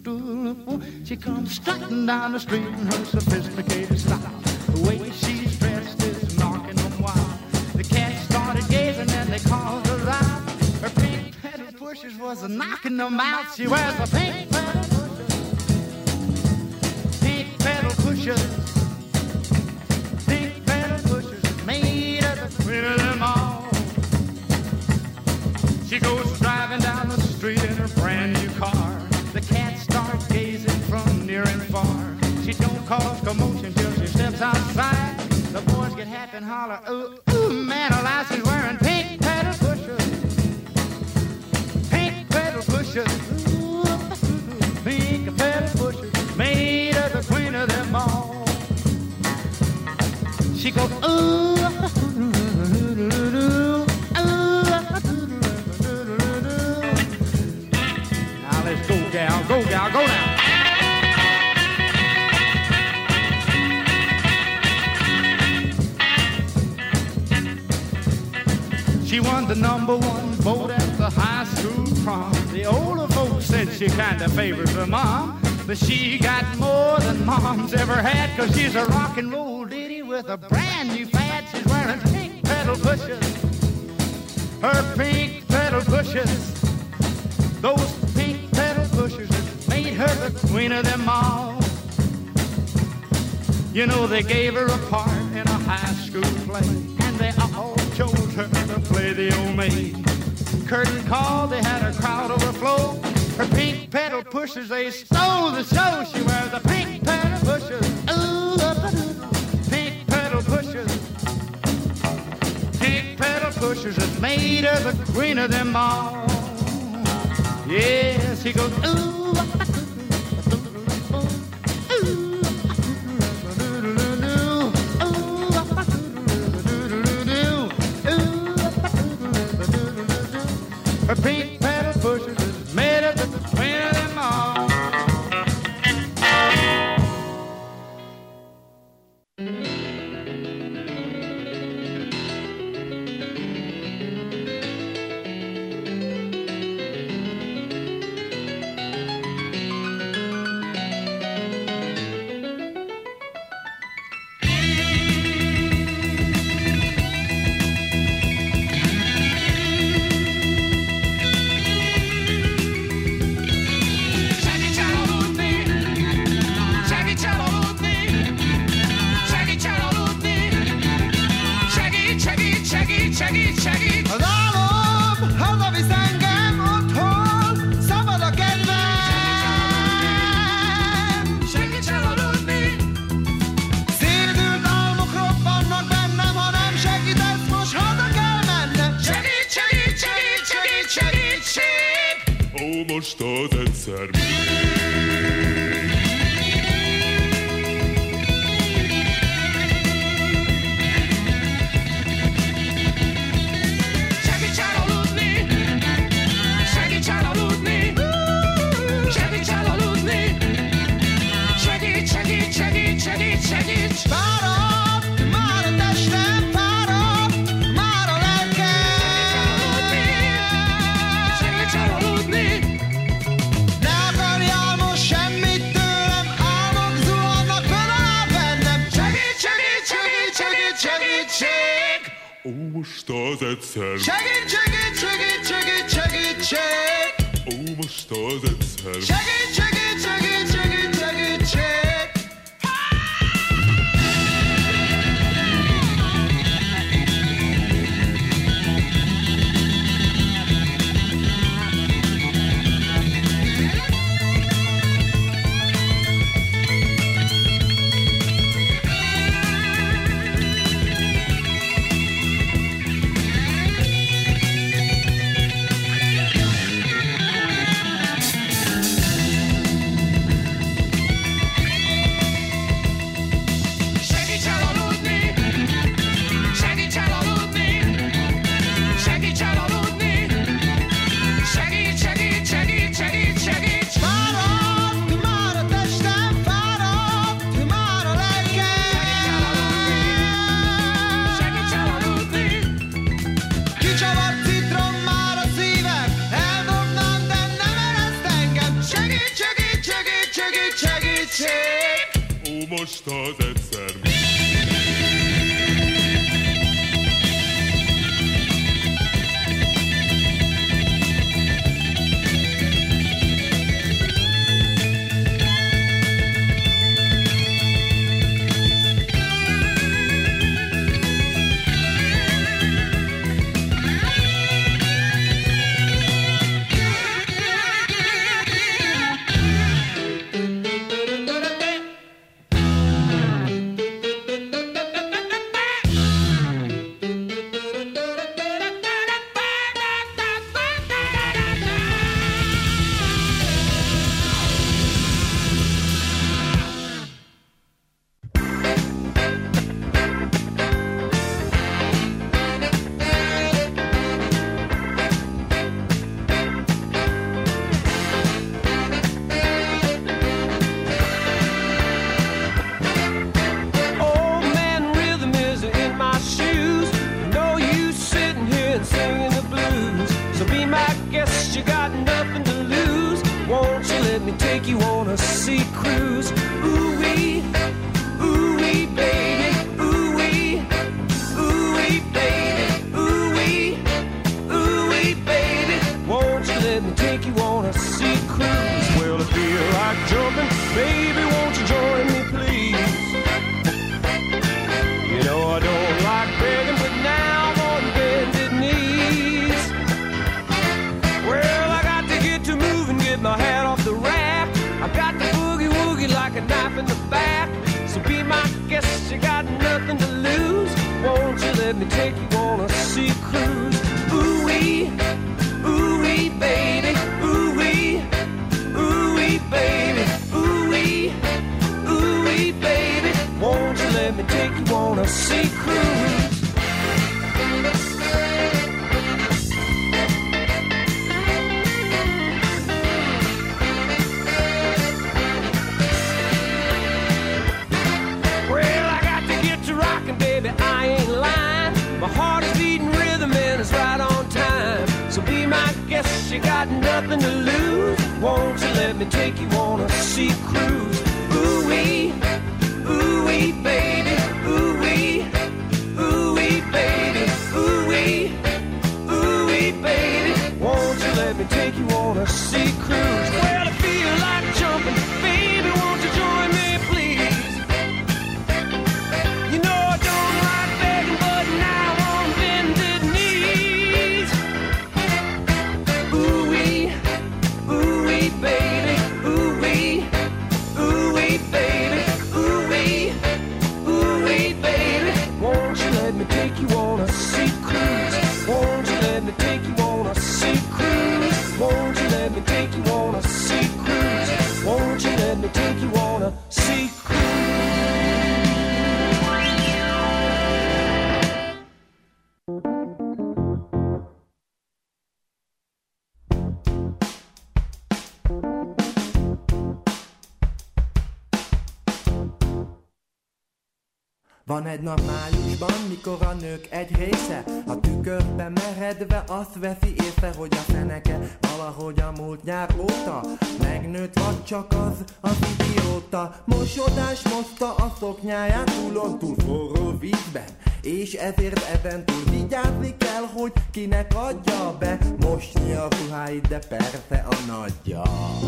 She comes strutting down the street in her sophisticated style. The way she's dressed is knocking them wild. The cats started gazing and they called her out. Her pink pedal pushers was knocking them out. She wears a pink pedal pushers. Pink pedal pushers. Pink pedal pushers made her the queen of them all. She goes driving down the street in her brand new car. The cats start gazing from near and far. She don't cause commotion till she steps outside. The boys get happy and holler, ooh, ooh, man alive, she's wearing pink pedal pushers. Pink pedal pushers. Ooh, pink pedal pushers made her the queen of them all. She goes, ooh, go, gal, go now. She won the #1 vote at the high school prom. The older folks said she kind of favors her mom, but she got more than mom's ever had, 'cause she's a rock and roll ditty with a brand new fad. She's wearing pink pedal pushers. Her pink pedal pushers. Those pink pedal pushers made her the queen of them all. You know, they gave her a part in a high school play, and they all chose her to play the old maid. Curtain call, they had a crowd overflow. Her pink pedal pushers, they stole the show. She wears the pink pedal pushers. Ooh, pink pedal pushers. Pink pedal pushers that made her the queen of them all. Yes, he goes, ooh. Her pink pedal pushers is made of the queen of them all. Most az egyszer még. Segíts elaludni, segíts elaludni, segíts elaludni, segíts, segíts, segíts, segíts, segíts. Fáradt, már a testem, fáradt, már a lelkem. Segíts elaludni. Ó, most az egyszer. Segít, segít, segít, segít, segítség. Ó, most az egyszer. Segít, segít, segít, segít, segítség. segítség! Ó, most az egyszer mi? Van egy nap májusban, mikor a nők egy része a tükörbe meredve azt veszi észre, hogy a feneke valahogy a múlt nyár óta megnőtt, vagy csak az idióta. Mosodás moszta a szoknyáját túl forró vízben, és ezért ezen túl vigyázni kell, hogy kinek adja be mosni a ruháit, de persze a nagyja.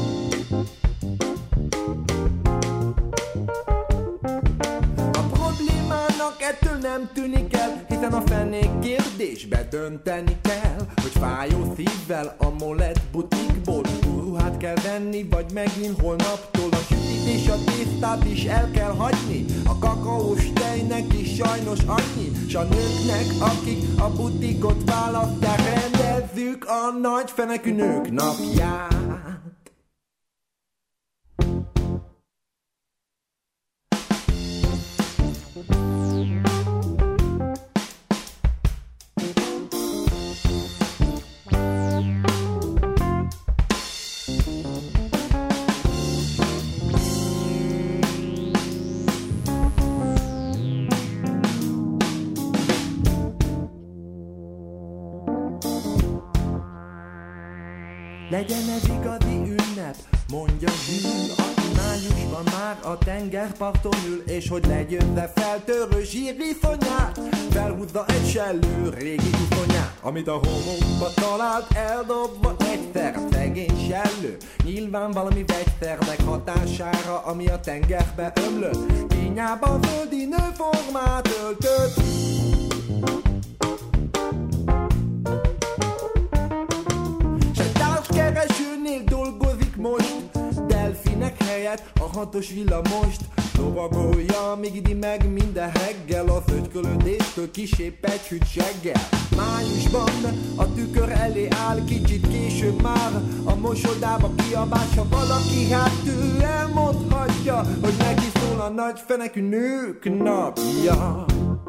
Ettől nem tűnik el, hiszen a fenék kérdésbe dönteni kell, hogy fájó szívvel a Molett butikból ruhát kell venni, vagy megint holnaptól a sütit és a tésztát is el kell hagyni. A kakaós tejnek is sajnos annyi, s a nőknek, akik a butikot választják, rendezzük a nagy fenekű nők napját. Legyen ez igazi ünnep, mondja Zsűl, aki már Májusban már a tengerparton ül, és hogy legyőzze feltörő zsíriszonyát, felhúzza egy sellő régi iszonyát, amit a homokba talált, eldobva egyszer a szegény sellő. Nyilván valami vegyszernek hatására, ami a tengerbe ömlött, kínjában földi nőformát öltött. Keresőnél dolgozik most, delfinek helyett a 6-os villamost lovagolja, míg idi meg minden reggel az ötkölődéstől kisé pegyhűt seggel. Májusban a tükör elé áll, kicsit később már a mosodába kiabás, ha valaki hát ő elmondhatja, hogy neki szól a nagy fenekű nők napja.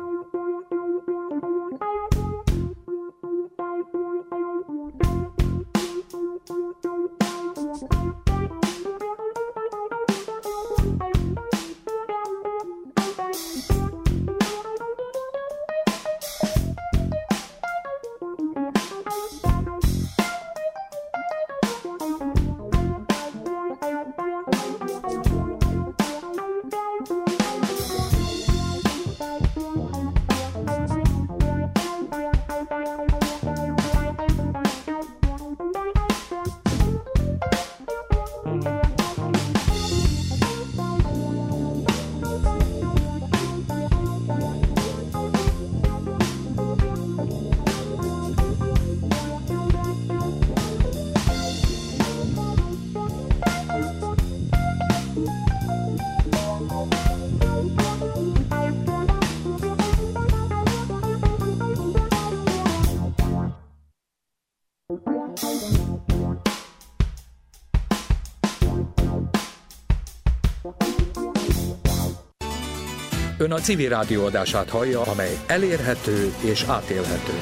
Ön a Civil Rádió adását hallja, amely elérhető és átélhető.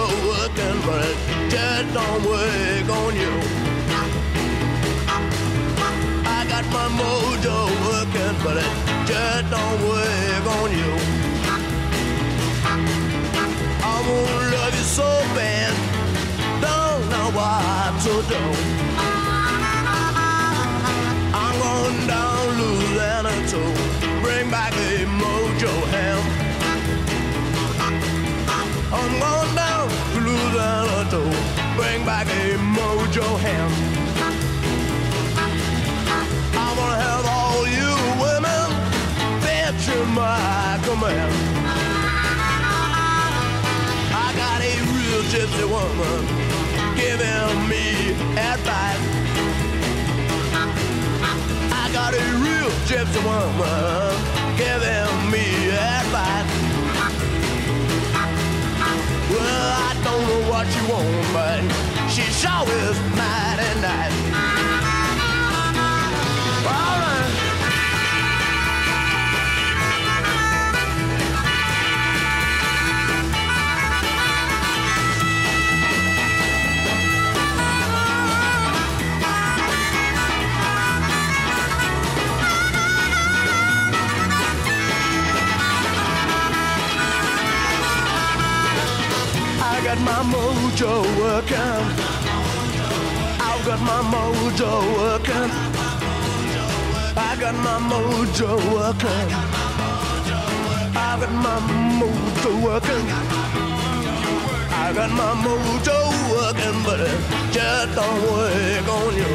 just don't work on you. got my mojo working, but it just don't work on you. I wanna love you so bad, don't know what to do. I'm going down Louisiana to bring back a mojo ham. I'm going down to Louisiana to bring back a mojo ham. I'm gonna have all you women bet you my command. I got a real gypsy woman giving me advice. I got a real gypsy woman giving me advice. Well, I don't know what you want, but she sure is mighty nice. All right. I got my mojo working. I've got my mojo working. I got my mojo working. I got my mojo working. I got my mojo working, but it just don't work on you.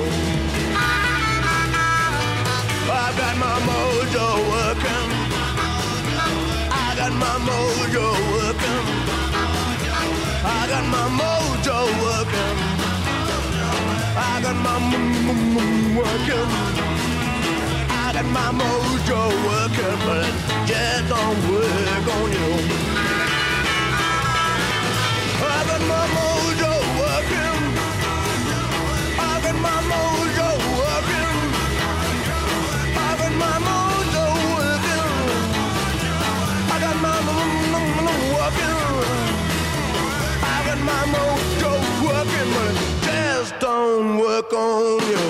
I got my mojo working. I got my mojo working. I got my mojo working. I got my working. I got my mojo working, but it just don't work on you. I got my mojo working. I got my mojo working. I got my mojo working. I got my working. I got my mojo working, but it just don't work on you.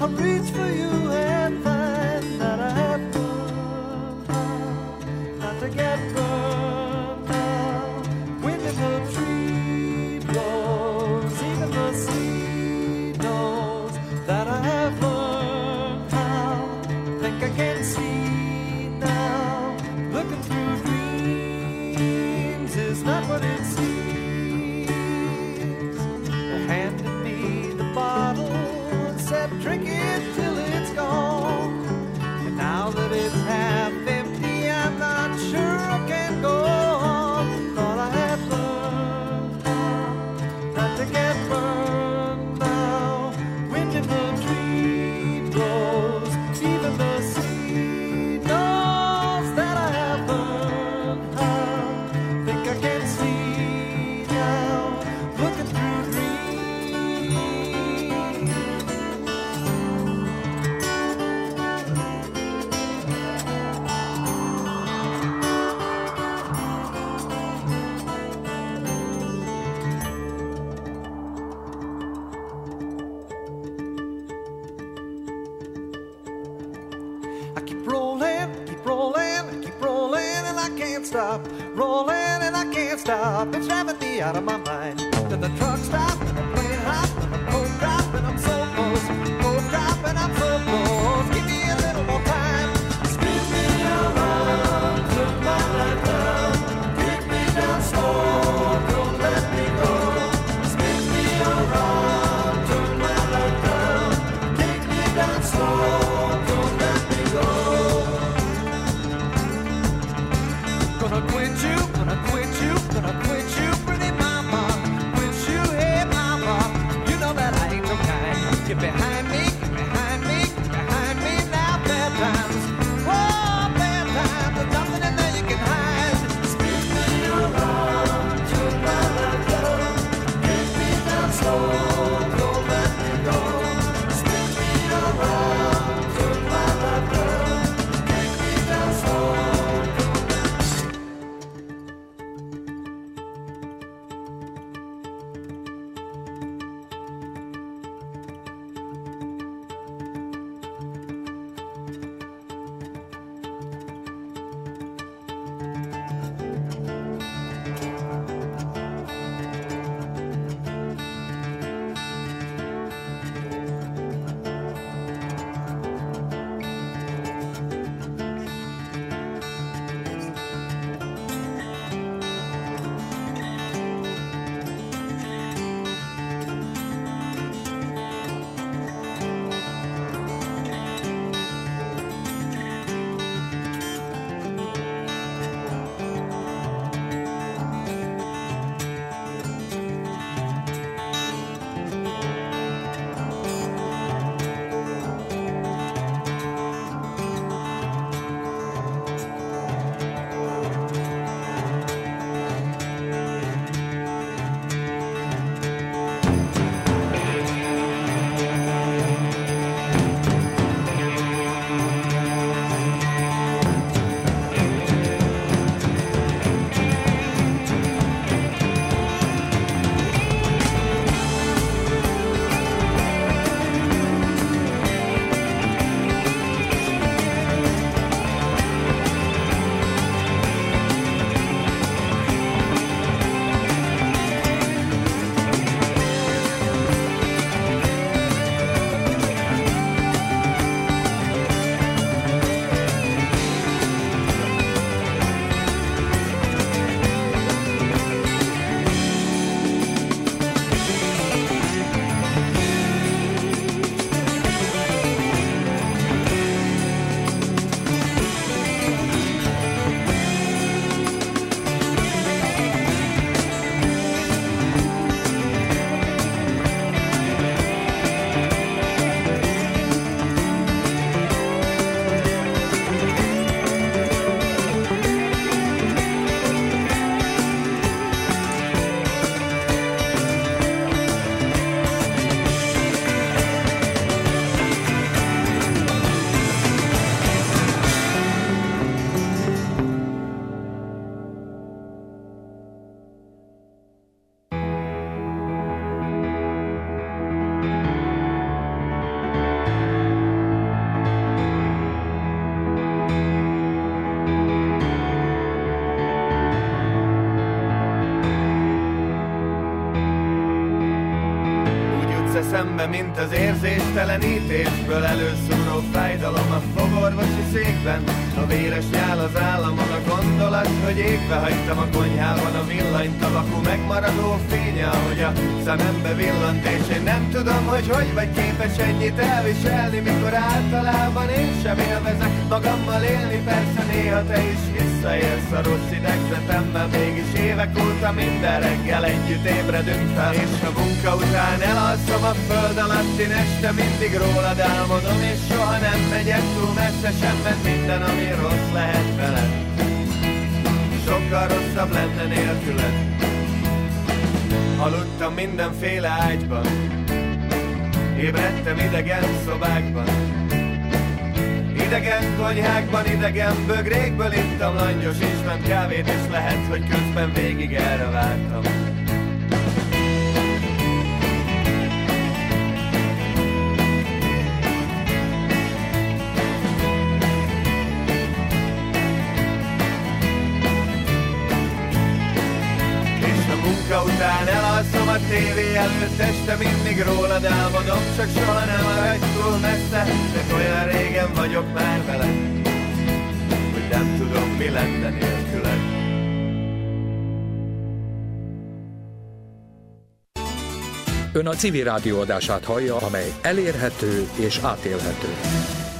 I reach for you and find that I have learned how not to get burned out. Wind in the tree blows, even the sea knows that I have learned how. Think I can see now, looking through dreams is not what it seems. They handed me the bottle and said, drink it till it's gone. And now that it's half empty, I'm not sure I can go on. Thought I had learned how not to get burned now. Wind in the tree blows, even the sea knows that I have learned how. Think I can see now, looking through dreams. I keep rolling, and I can't stop. Rolling and I can't stop. It's driving me out of my mind. Then the truck stopped and the plane hopped and the boat dropped and I'm so close. Boat drop and I'm so close. Give me a little more time. Spin me around, turn my life down. Kick me down slow, don't let me go. Spin me around, turn my life down. Kick me down slow, don't let me go. Gonna quit you, gonna quit you, gonna quit you, pretty mama. Quit you, hey mama. You know that I ain't no kind. Get behind me, get behind me, get behind me now. Bad times, oh bad times. There's nothing in there you can hide. Spin me around, turn my life down. Kick me down slow, don't let me go. Spin me around, turn my life down. Kick me down slow. szembe, mint az érzéstelenítésből előszúró fájdalom a fogorvosi székben. A véres nyál az államon, a gondolat, hogy égve hagytam a konyhában a villanyt, a vaku megmaradó fénye, ahogy a szemembe villant, és én nem tudom, hogy vagy képes ennyit elviselni, mikor általában én sem élvezek magammal élni. Persze néha te is visszaélsz a rossz idegzetemmel, mégis évek óta minden reggel együtt ébredünk fel, és a munka után elalszom a föld alattin este, mindig rólad álmodom, és soha nem megyek túl messze sem, mert minden, ami rossz lehet veled, sokkal rosszabb lenne nélküled. Aludtam mindenféle ágyban, ébredtem idegen szobákban, idegen konyhákban, idegen bögrékből ittam langyos isment kávét, és lehet, hogy közben végig erre vártam. Után elalszom a tévé előtt este, mindig rólad álmodom, csak soha nem maradj túl messze, de olyan régen vagyok már veled, hogy nem tudom, mi lenne nélküled. Ön a Civil Rádió adását hallja, amely elérhető és átélhető.